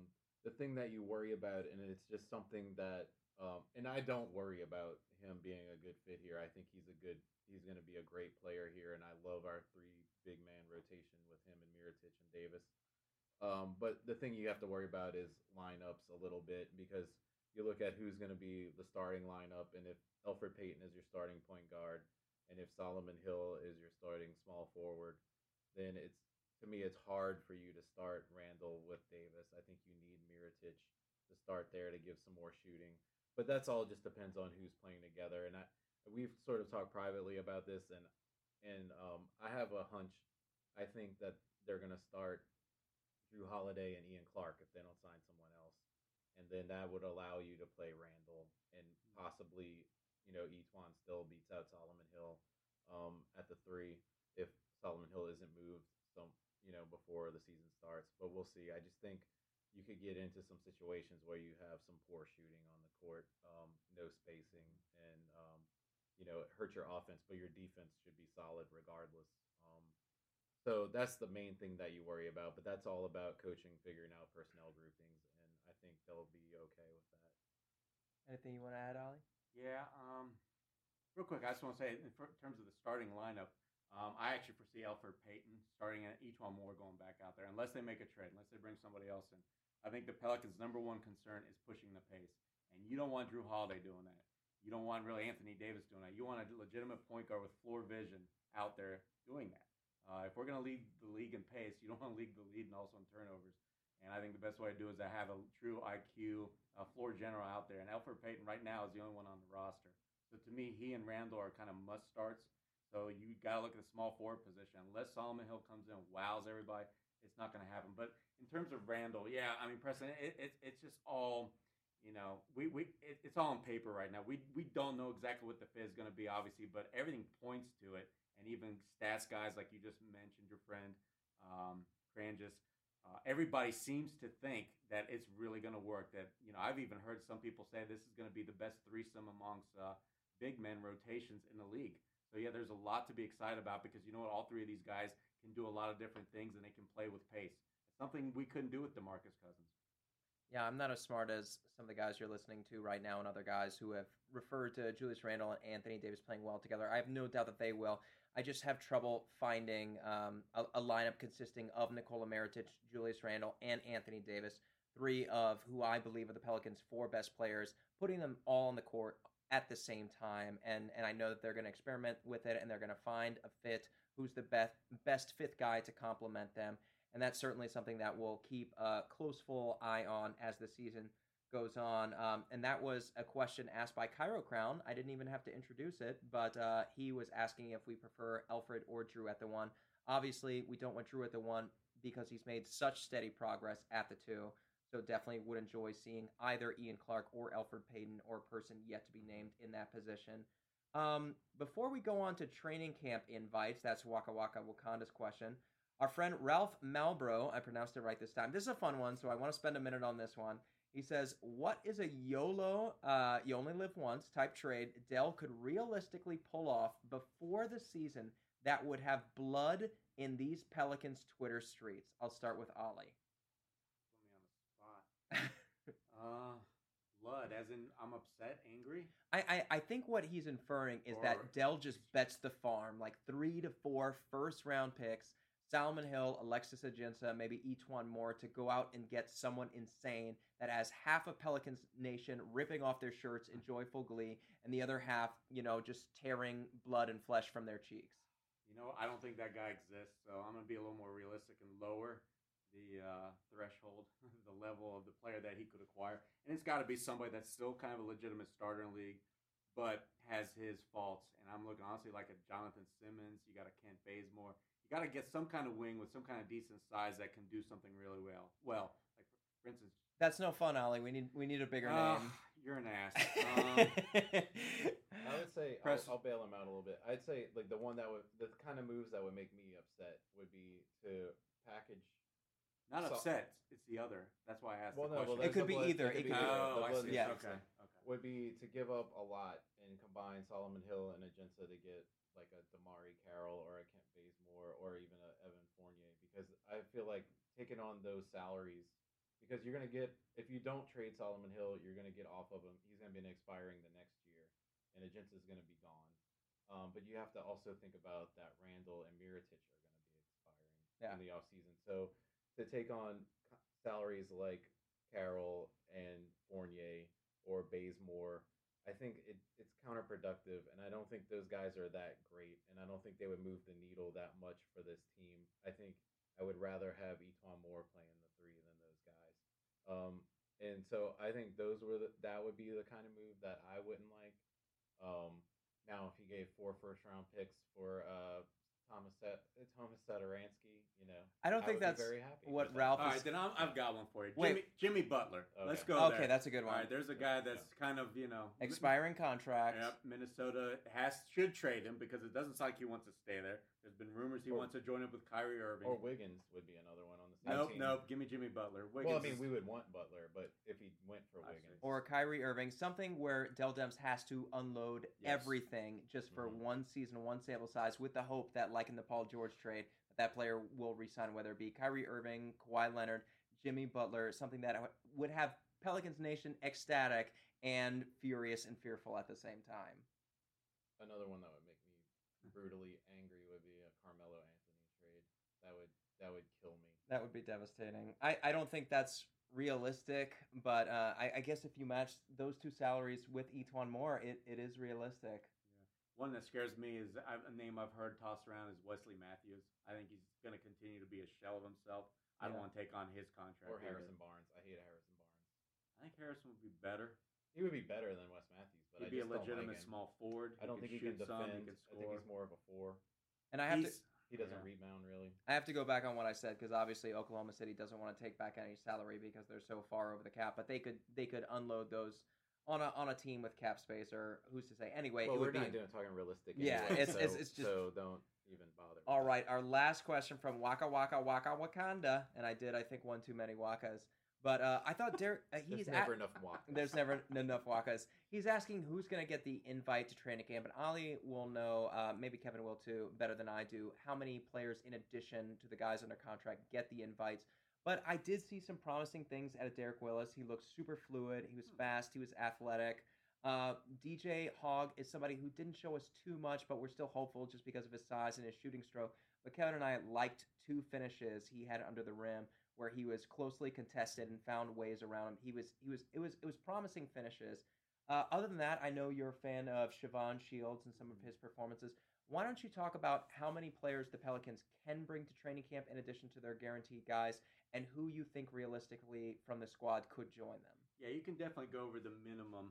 [SPEAKER 2] the thing that you worry about, and it's just something that, and I don't worry about him being a good fit here. I think he's going to be a great player here, and I love our three big man rotation with him and Mirotic and Davis. But the thing you have to worry about is lineups a little bit because you look at who's going to be the starting lineup, and if Elfrid Payton is your starting point guard, and if Solomon Hill is your starting small forward, then it's to me it's hard for you to start Randall with Davis. I think you need Mirotic to start there to give some more shooting, but that's all just depends on who's playing together. And we've sort of talked privately about this, and I have a hunch. I think that they're going to start Jrue Holiday and Ian Clark if they don't sign someone else, and then that would allow you to play Randall and possibly, Etuan still beats out Solomon Hill at the three if Solomon Hill isn't moved before the season starts. But we'll see. I just think you could get into some situations where you have some poor shooting on the court, no spacing, and it hurts your offense, but your defense should be solid regardless. So that's the main thing that you worry about, but that's all about coaching, figuring out personnel groupings, and I think they'll be okay with that.
[SPEAKER 1] Anything you want to add, Ollie?
[SPEAKER 3] Yeah. Real quick, I just want to say, in terms of the starting lineup, I actually foresee Elfrid Payton starting at Etuan Moore going back out there, unless they make a trade, unless they bring somebody else in. I think the Pelicans' number one concern is pushing the pace, and you don't want Jrue Holiday doing that. You don't want really Anthony Davis doing that. You want a legitimate point guard with floor vision out there doing that. If we're going to lead the league in pace, you don't want to lead the lead and also in turnovers. And I think the best way to do it is to have a true IQ floor general out there. And Elfrid Payton right now is the only one on the roster. So to me, he and Randall are kind of must starts. So you got to look at the small forward position. Unless Solomon Hill comes in and wows everybody, it's not going to happen. But in terms of Randall, yeah, I mean, Preston, it's just all, it's all on paper right now. We don't know exactly what the fit is going to be, obviously, but everything points to it. And even stats guys like you just mentioned, your friend Kranjis, everybody seems to think that it's really going to work. That I've even heard some people say this is going to be the best threesome amongst big men rotations in the league. So yeah, there's a lot to be excited about because all three of these guys can do a lot of different things and they can play with pace. It's something we couldn't do with DeMarcus Cousins.
[SPEAKER 1] Yeah, I'm not as smart as some of the guys you're listening to right now and other guys who have referred to Julius Randle and Anthony Davis playing well together. I have no doubt that they will. I just have trouble finding a lineup consisting of Nikola Mirotic, Julius Randle, and Anthony Davis, three of who I believe are the Pelicans' four best players, putting them all on the court at the same time. And I know that they're going to experiment with it and they're going to find a fit who's the best fifth guy to complement them. And that's certainly something that we'll keep a close, full eye on as the season goes on. And that was a question asked by Cairo Crown. I didn't even have to introduce it, but he was asking if we prefer Elfrid or Jrue at the one. Obviously, we don't want Jrue at the one because he's made such steady progress at the two. So definitely would enjoy seeing either Ian Clark or Elfrid Payton or person yet to be named in that position. Before we go on to training camp invites, that's Waka Waka Wakanda's question. Our friend Ralph Malbro, I pronounced it right this time. This is a fun one, so I want to spend a minute on this one. He says, what is a YOLO, you only live once, type trade Dell could realistically pull off before the season that would have blood in these Pelicans Twitter streets? I'll start with Ollie.
[SPEAKER 3] Put me on the spot. Blood, as in I'm upset, angry?
[SPEAKER 1] I think what he's inferring is that Dell just bets the farm, like 3 to 4 first-round picks, Solomon Hill, Alexis Ajinça, maybe Etuan Moore to go out and get someone insane that has half of Pelicans Nation ripping off their shirts in joyful glee and the other half, just tearing blood and flesh from their cheeks.
[SPEAKER 3] I don't think that guy exists, so I'm going to be a little more realistic and lower the threshold, the level of the player that he could acquire. And it's got to be somebody that's still kind of a legitimate starter in the league, but has his faults. And I'm looking, honestly, like a Jonathan Simmons. You got a Kent Bazemore. You got to get some kind of wing with some kind of decent size that can do something really well. Well, like for instance,
[SPEAKER 1] that's no fun, Ollie. We need a bigger name.
[SPEAKER 3] You're an ass.
[SPEAKER 2] I would say I'll bail him out a little bit. I'd say like the kind of moves that would make me upset would be to package.
[SPEAKER 3] Not upset. It's the other. That's why I asked the question.
[SPEAKER 1] Well, it could be either.
[SPEAKER 2] It could
[SPEAKER 1] be
[SPEAKER 3] either. I see.
[SPEAKER 1] Yeah.
[SPEAKER 3] Okay.
[SPEAKER 2] Would be to give up a lot and combine Solomon Hill and Ajinça to get like a Damari Carroll or a Kent Bazemore or even a Evan Fournier, because I feel like taking on those salaries, because you're going to get, if you don't trade Solomon Hill, you're going to get off of him. He's going to be expiring the next year, and Ajinça is going to be gone. But you have to also think about that Randall and Mirotic are going to be expiring in the offseason. So to take on salaries like Carroll and Fournier or Bazemore, I think it's counterproductive, and I don't think those guys are that great, and I don't think they would move the needle that much for this team. I think I would rather have E'Twaun Moore playing the three than those guys. And so I think that would be the kind of move that I wouldn't like. Now, if he gave 4 first-round picks for Thomas Satoransky,
[SPEAKER 1] I don't think that's
[SPEAKER 2] very happy
[SPEAKER 1] what Ralph.
[SPEAKER 3] All right, then I've got one for you. Jimmy Butler.
[SPEAKER 2] Okay.
[SPEAKER 3] Let's go there.
[SPEAKER 1] Okay, that's a good one.
[SPEAKER 3] All right, there's a guy that's kind of
[SPEAKER 1] expiring contract.
[SPEAKER 3] Yep, Minnesota should trade him because it doesn't sound like he wants to stay there. There's been rumors he wants to join up with Kyrie Irving.
[SPEAKER 2] Or Wiggins would be another one on the same team.
[SPEAKER 3] Nope. Give me Jimmy Butler. Wiggins
[SPEAKER 2] well, I mean, we would want Butler, but if he went for Wiggins.
[SPEAKER 1] Or Kyrie Irving, something where Dell Demps has to unload everything just for one season, one sample size, with the hope that, like in the Paul George trade, that player will resign, whether it be Kyrie Irving, Kawhi Leonard, Jimmy Butler, something that would have Pelicans Nation ecstatic and furious and fearful at the same time.
[SPEAKER 2] Another one that would make me brutally angry would be a Carmelo Anthony trade. That would kill me.
[SPEAKER 1] That would be devastating. I don't think that's realistic, but I guess if you match those two salaries with E'Twaun Moore, it is realistic.
[SPEAKER 3] One that scares me is a name I've heard tossed around is Wesley Matthews. I think he's going to continue to be a shell of himself. I don't want to take on his contract.
[SPEAKER 2] Or Harrison Barnes. I hate Harrison Barnes.
[SPEAKER 3] I think Harrison would be better.
[SPEAKER 2] He would be better than Wes Matthews, but
[SPEAKER 3] he'd be a legitimate small forward.
[SPEAKER 2] I don't think he can defend.
[SPEAKER 3] He can score.
[SPEAKER 2] I think he's more of a 4.
[SPEAKER 1] And
[SPEAKER 2] he doesn't rebound really.
[SPEAKER 1] I have to go back on what I said because obviously Oklahoma City doesn't want to take back any salary because they're so far over the cap, but they could unload those on a team with cap space, or who's to say? Anyway,
[SPEAKER 2] well, we're not talking realistic. Anyway,
[SPEAKER 1] it's just
[SPEAKER 2] so don't even bother.
[SPEAKER 1] All right, our last question from Waka Waka Waka Wakanda, and I think one too many Wakas. But I thought Derek.
[SPEAKER 2] There's never enough Wakas.
[SPEAKER 1] There's never enough Wakas. He's asking who's going to get the invite to training camp, and Ali will know. Maybe Kevin will too, better than I do. How many players, in addition to the guys under contract, get the invites? But I did see some promising things out of Derek Willis. He looked super fluid. He was fast. He was athletic. DJ Hogg is somebody who didn't show us too much, but we're still hopeful just because of his size and his shooting stroke. But Kevin and I liked 2 finishes he had under the rim where he was closely contested and found ways around him. It was promising finishes. Other than that, I know you're a fan of Siobhan Shields and some of his performances. Why don't you talk about how many players the Pelicans can bring to training camp in addition to their guaranteed guys, and who you think realistically from the squad could join them?
[SPEAKER 3] Yeah, you can definitely go over the minimum,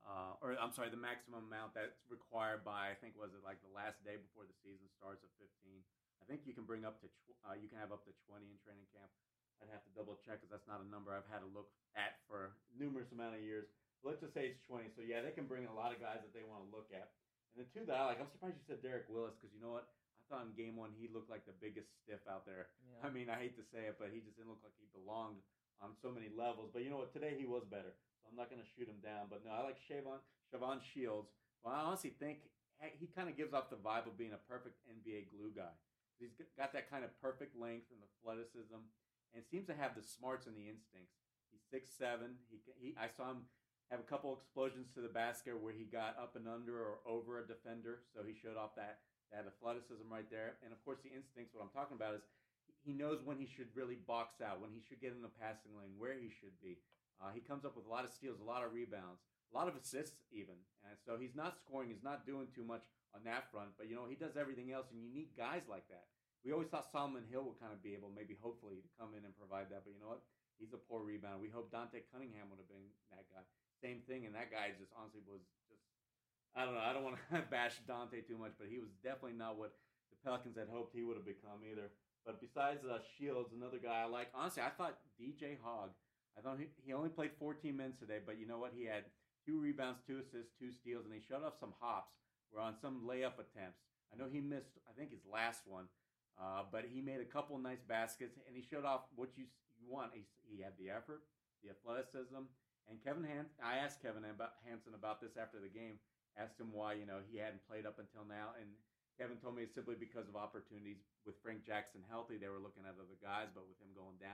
[SPEAKER 3] the maximum amount that's required by, I think, was it like the last day before the season starts of 15. I think you can bring up to, you can have up to 20 in training camp. I'd have to double check because that's not a number I've had to look at for numerous amount of years. Let's just say it's 20. So, yeah, they can bring a lot of guys that they want to look at. And the 2 that I like, I'm surprised you said Derek Willis because you know what? I thought in game 1 he looked like the biggest stiff out there. Yeah. I mean, I hate to say it, but he just didn't look like he belonged on so many levels. But you know what? Today he was better. So I'm not going to shoot him down. But no, I like Siobhan Shields. Well, I honestly think he kind of gives off the vibe of being a perfect NBA glue guy. He's got that kind of perfect length and athleticism and seems to have the smarts and the instincts. He's 6'7". I saw him have a couple explosions to the basket where he got up and under or over a defender, so he showed off that athleticism right there. And, of course, the instincts, what I'm talking about is he knows when he should really box out, when he should get in the passing lane, where he should be. He comes up with a lot of steals, a lot of rebounds, a lot of assists even. And so he's not scoring, he's not doing too much on that front, but, he does everything else, and you need guys like that. We always thought Solomon Hill would kind of be able, maybe hopefully, to come in and provide that, but you know what? He's a poor rebounder. We hope Dante Cunningham would have been that guy. Same thing, and that guy just honestly was just, I don't know, I don't want to bash Dante too much, but he was definitely not what the Pelicans had hoped he would have become either. But besides Shields, another guy I like, honestly, I thought DJ Hogg, I thought he only played 14 minutes today, but you know what? He had 2 rebounds, 2 assists, 2 steals, and he showed off some hops. Were on some layup attempts. I know he missed, I think, his last one, but he made a couple nice baskets, and he showed off what you want. He had the effort, the athleticism. And I asked Kevin Hansen about this after the game, asked him why, he hadn't played up until now. And Kevin told me it's simply because of opportunities with Frank Jackson healthy. They were looking at other guys, but with him going down,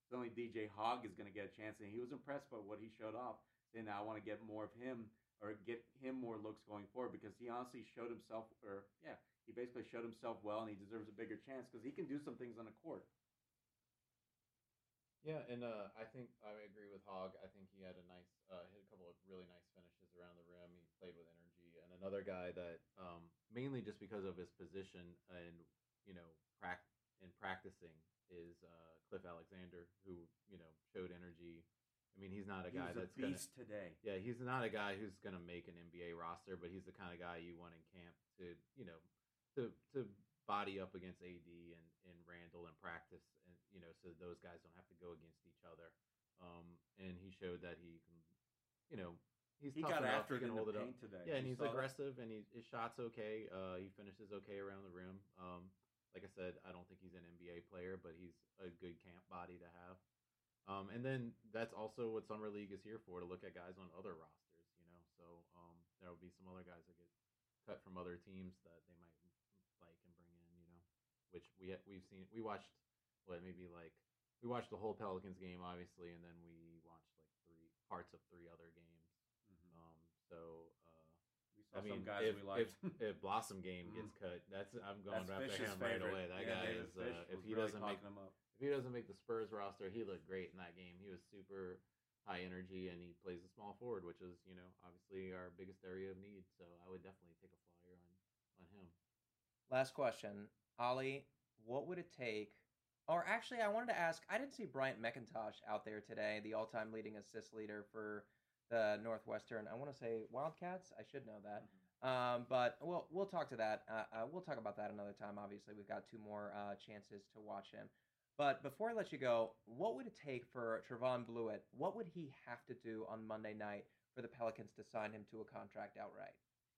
[SPEAKER 3] Only DJ Hogg is going to get a chance, and he was impressed by what he showed off, saying that I want to get more of him or get him more looks going forward because he honestly showed himself, he basically showed himself well, and he deserves a bigger chance because he can do some things on the court.
[SPEAKER 2] Yeah, and I think I agree with Hogg. I think he had hit a couple of really nice finishes around the rim. He played with energy, and another guy that mainly just because of his position and in practicing is Cliff Alexander, who showed energy. I mean, he's not a guy that's
[SPEAKER 3] a beast today.
[SPEAKER 2] Yeah, he's not a guy who's gonna make an NBA roster, but he's the kind of guy you want in camp to to body up against AD and Randall in practice, and so those guys don't have to go against each other. And he showed that he can, he
[SPEAKER 3] got after it in the paint today.
[SPEAKER 2] Yeah, and he's aggressive, and his shot's okay. He finishes okay around the rim. Like I said, I don't think he's an NBA player, but he's a good camp body to have. And then that's also what Summer League is here for, to look at guys on other rosters, So there will be some other guys that get cut from other teams that they might like and bring in, which we've seen. We watched we watched the whole Pelicans game, obviously, and then we watched like parts of 3 other games. Mm-hmm.
[SPEAKER 3] We saw some guys we liked.
[SPEAKER 2] If Blossom game gets cut, I'm going after him right away. That guy is if he doesn't make the Spurs roster, he looked great in that game. He was super high energy, and he plays a small forward, which is obviously our biggest area of need. So I would definitely take a flyer on him.
[SPEAKER 1] Last question, Ollie. What would it take? Or actually, I wanted to ask. I didn't see Bryant McIntosh out there today, the all-time leading assist leader for the Northwestern. I want to say Wildcats. I should know that. But we'll talk to that. We'll talk about that another time. Obviously, we've got 2 more chances to watch him. But before I let you go, what would it take for Trevon Bluiett? What would he have to do on Monday night for the Pelicans to sign him to a contract outright?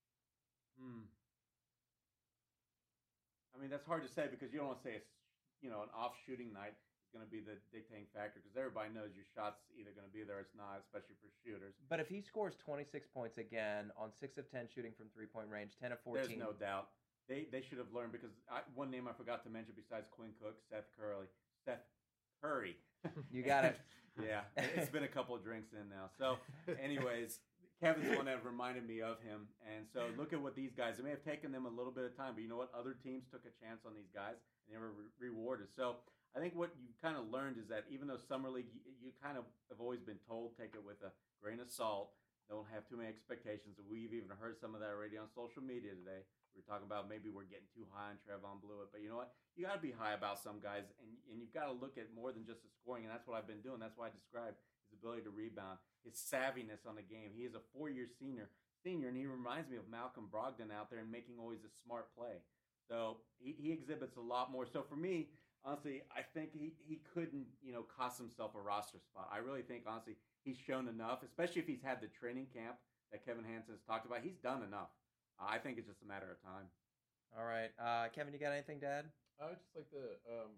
[SPEAKER 3] I mean, that's hard to say because you don't want to say it's, an off shooting night is going to be the dictating factor because everybody knows your shot's either going to be there or it's not, especially for shooters.
[SPEAKER 1] But if he scores 26 points again on 6 of 10 shooting from 3-point range, 10 of 14.
[SPEAKER 3] There's no doubt. They should have learned because one name I forgot to mention besides Quinn Cook, Seth Curry.
[SPEAKER 1] You got it.
[SPEAKER 3] Yeah, it's been a couple of drinks in now. So, anyways, Kevin's the one that reminded me of him. And so look at what these guys, it may have taken them a little bit of time, but you know what? Other teams took a chance on these guys and they were rewarded. So I think what you kind of learned is that even though Summer League, you kind of have always been told, take it with a grain of salt. Don't have too many expectations. We've even heard some of that already on social media today. We're talking about maybe we're getting too high on Trevon Bluiett. But you know what? You got to be high about some guys, and you've got to look at more than just the scoring, and that's what I've been doing. That's why I described his ability to rebound, his savviness on the game. He is a 4-year senior, and he reminds me of Malcolm Brogdon out there and making always a smart play. So he exhibits a lot more. So for me, honestly, I think he couldn't, cost himself a roster spot. I really think, honestly, he's shown enough, especially if he's had the training camp that Kevin Hansen has talked about. He's done enough. I think it's just a matter of time.
[SPEAKER 1] All right. Kevin, you got anything to add?
[SPEAKER 2] I would just like to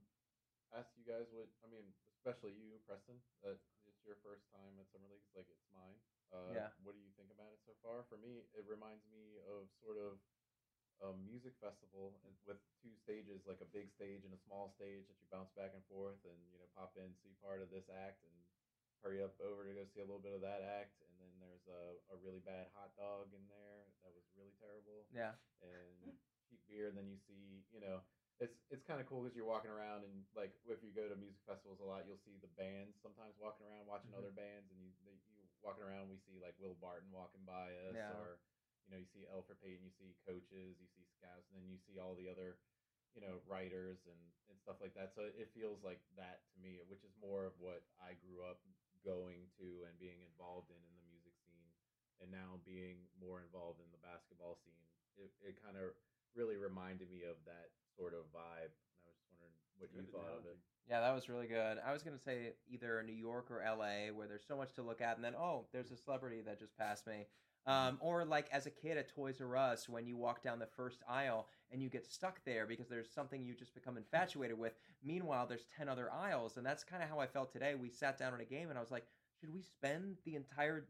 [SPEAKER 2] ask you guys especially you, Preston, that it's your first time at Summer League. It's like it's mine.
[SPEAKER 1] Yeah.
[SPEAKER 2] What do you think about it so far? For me, it reminds me of sort of a music festival with 2 stages, like a big stage and a small stage that you bounce back and forth and, pop in, see part of this act and hurry up over to go see a little bit of that act. And then there's a really bad hot dog in there that was really terrible.
[SPEAKER 1] Yeah.
[SPEAKER 2] And cheap beer. And then you see, it's kind of cool because you're walking around and like if you go to music festivals a lot, you'll see the bands sometimes walking around watching other bands, and you walking around, we see like Will Barton walking by us, or you see Elfrid Payton, you see coaches, you see scouts, and then you see all the other writers and stuff like that. So it feels like that to me, which is more of what I grew up going to and being involved in the music scene, and now being more involved in the basketball scene. It kind of really reminded me of that sort of vibe, and I was just wondering what you thought of it.
[SPEAKER 1] Yeah, that was really good. I was going to say either New York or LA, where there's so much to look at, and then, there's a celebrity that just passed me. Or like as a kid at Toys R Us, when you walk down the first aisle and you get stuck there because there's something you just become infatuated with. Meanwhile, there's 10 other aisles, and that's kind of how I felt today. We sat down at a game, and I was like, should we spend the entire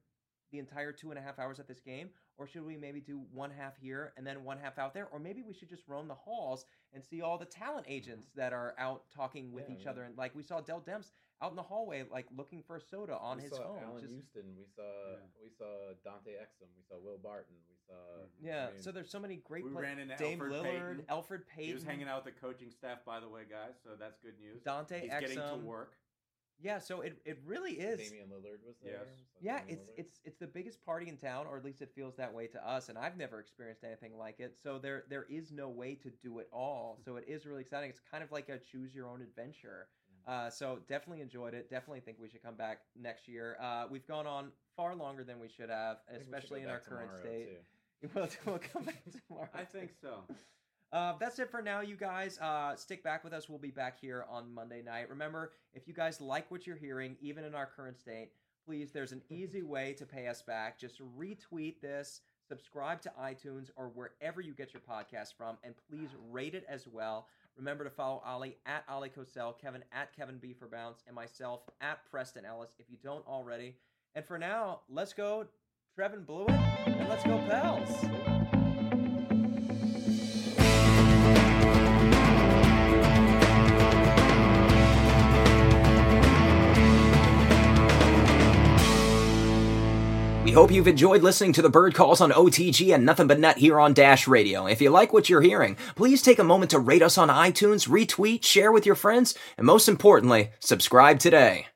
[SPEAKER 1] the entire 2.5 hours at this game? Or should we maybe do one half here and then one half out there? Or maybe we should just roam the halls and see all the talent agents that are out talking with each other. And like we saw Dell Demps out in the hallway, like looking for a soda on his phone.
[SPEAKER 2] Allen Houston. We saw Dante Exum. We saw Will Barton. We saw
[SPEAKER 1] so there's so many great
[SPEAKER 3] players. Ran into
[SPEAKER 1] Dame
[SPEAKER 3] Alfred
[SPEAKER 1] Lillard,
[SPEAKER 3] Payton.
[SPEAKER 1] Alfred Payton.
[SPEAKER 3] He was hanging out with the coaching staff, by the way, guys. So that's good news.
[SPEAKER 1] Dante
[SPEAKER 3] He's
[SPEAKER 1] Exum.
[SPEAKER 3] getting to work.
[SPEAKER 1] Yeah, so it really is.
[SPEAKER 2] Damian Lillard was there.
[SPEAKER 1] Yes. Yeah, it's the biggest party in town, or at least it feels that way to us. And I've never experienced anything like it. So there is no way to do it all. So it is really exciting. It's kind of like a choose your own adventure. So definitely enjoyed it. Definitely think we should come back next year. We've gone on far longer than we should have, especially in our current state. We'll come back tomorrow.
[SPEAKER 3] I think so.
[SPEAKER 1] That's it for now, you guys. Stick back with us. We'll be back here on Monday night. Remember, if you guys like what you're hearing, even in our current state, please, there's an easy way to pay us back. Just retweet this, subscribe to iTunes or wherever you get your podcast from, and please rate it as well. Remember to follow Ollie at Ollie Cosell, Kevin at Kevin B for Bounce, and myself at Preston Ellis if you don't already. And for now, let's go Trevin Blewett, and let's go Pels. We hope you've enjoyed listening to the Bird Calls on OTG and Nothing But Net here on Dash Radio. If you like what you're hearing, please take a moment to rate us on iTunes, retweet, share with your friends, and most importantly, subscribe today.